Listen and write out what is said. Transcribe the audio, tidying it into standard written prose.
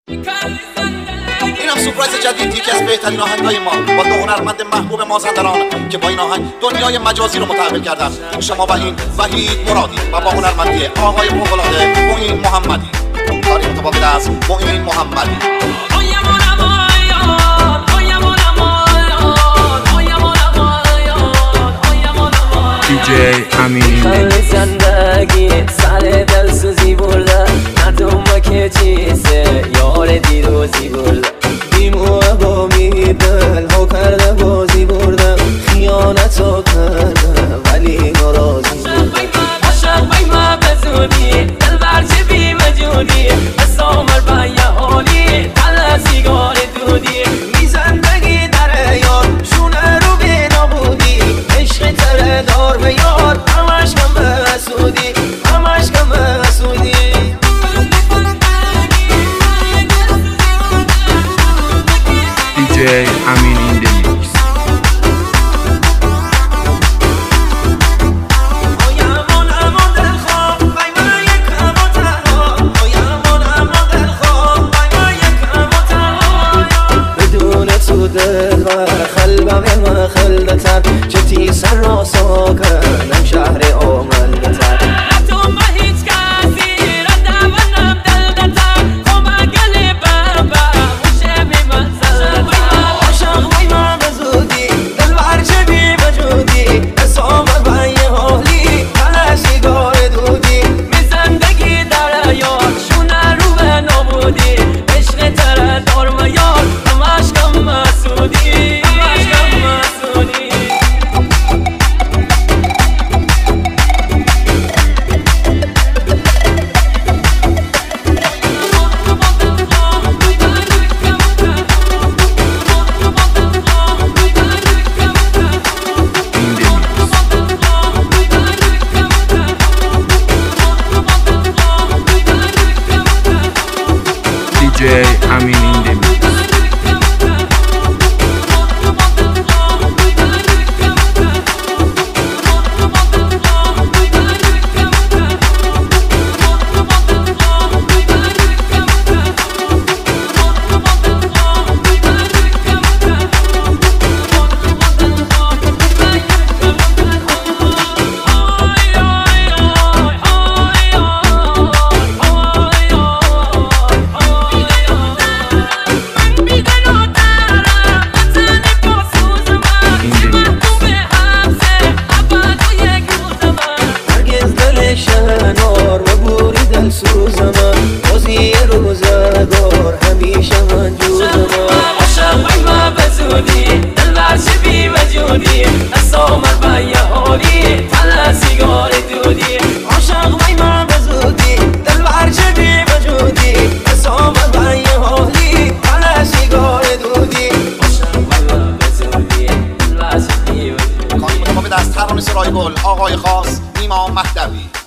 اینم سورپرایز جدید، یکی از بهترین آهنگای ما با دو هنرمند محبوب مازندران که با این آهنگ دنیای مجازی رو متحول کردن. شما و این وحید مرادی و با هنرمندی آقای فوق‌العاده معین محمدی. کاری متفاوت از معین محمدی. DJ امین زندگی سر دلسوزی برده ندوم که چیزه یار دیروزی برده بیموه با میدل ها کرده بازی برده خیانت ها کرده ولی ناراضی برده عشق بیمه بزونی دل برچه بی مجونی بسامر با یه حالی دل سیگار دودی می زندگی در یار شونه رو بی نبودی عشق تره دار به یار همش کم مسودی همش کم مسودی DJ امین این دمیکس. بدون تو دل و قلبم ما خلدتر چتی سر را ساکنم شهر آملدتر نتون با هیچ کسی رد ونم دلدتر کمک گلی بابا موشه بی منزل عاشق بی من بزودی دل برچه بی وجودی اسامت با یه حالی دل سیگار دودی می زندگی در یار شونه رو به نبودی عشق تره دار و یار همش کم مسودی همش کم مسودی DJ امین این دمیکس. شنار و بوری دل سوزم بازی روزگار همیشه من جوزم عاشق بیمه بزودی دل برچه بی وجودی اسامر با یه حالی تل سیگار دودی عاشق بیمه بزودی دل برچه بی وجودی اسامر با یه حالی تل سیگار دودی عاشق بیمه بزودی دل برچه بی وجودی کاری متفاوت از ترانه سرای گل آقای خاص نیما مهدوی.